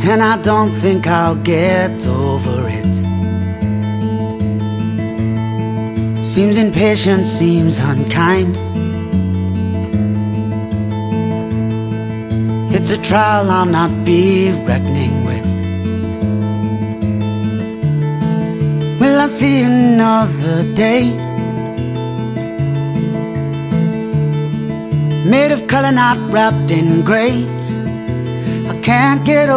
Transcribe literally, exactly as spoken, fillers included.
and I don't think I'll get over it. Seems impatient, seems unkind. It's a trial I'll not be reckoning with. Will I see another day? Made of color, not wrapped in gray. I can't get over